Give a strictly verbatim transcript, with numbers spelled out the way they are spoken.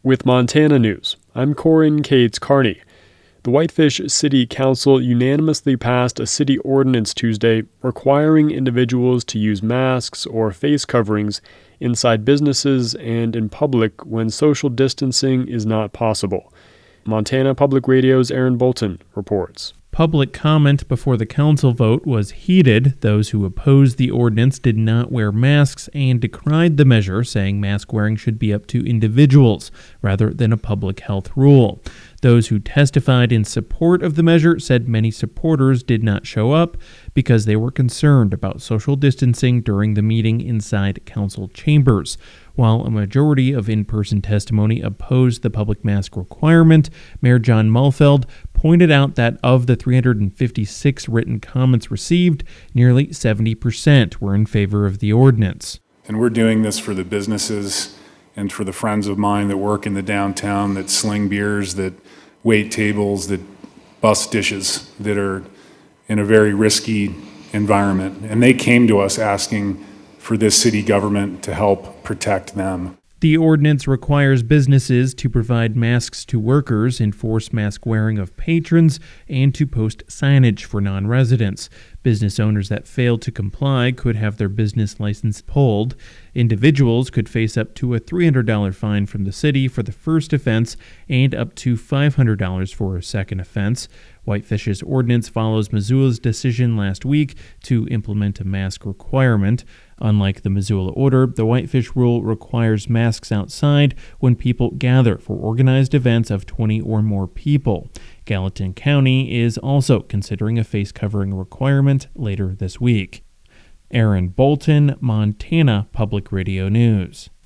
With Montana News, I'm Corin Cates Carney. The Whitefish City Council unanimously passed a city ordinance Tuesday requiring individuals to use masks or face coverings inside businesses and in public when social distancing is not possible. Montana Public Radio's Aaron Bolton reports. Public comment before the council vote was heated. Those who opposed the ordinance did not wear masks and decried the measure, saying mask wearing should be up to individuals rather than a public health rule. Those who testified in support of the measure said many supporters did not show up because they were concerned about social distancing during the meeting inside council chambers. While a majority of in-person testimony opposed the public mask requirement, Mayor John Muhlfeld pointed out that of the three hundred fifty-six written comments received, nearly seventy percent were in favor of the ordinance. And we're doing this for the businesses and for the friends of mine that work in the downtown, that sling beers, that wait tables, that bus dishes, that are in a very risky environment. And they came to us asking for this city government to help protect them. The ordinance requires businesses to provide masks to workers, enforce mask wearing of patrons, and to post signage for non-residents. Business owners that fail to comply could have their business license pulled. Individuals could face up to a three hundred dollars fine from the city for the first offense and up to five hundred dollars for a second offense. Whitefish's ordinance follows Missoula's decision last week to implement a mask requirement. Unlike the Missoula order, the Whitefish rule requires masks outside when people gather for organized events of twenty or more people. Gallatin County is also considering a face covering requirement later this week. Aaron Bolton, Montana Public Radio News.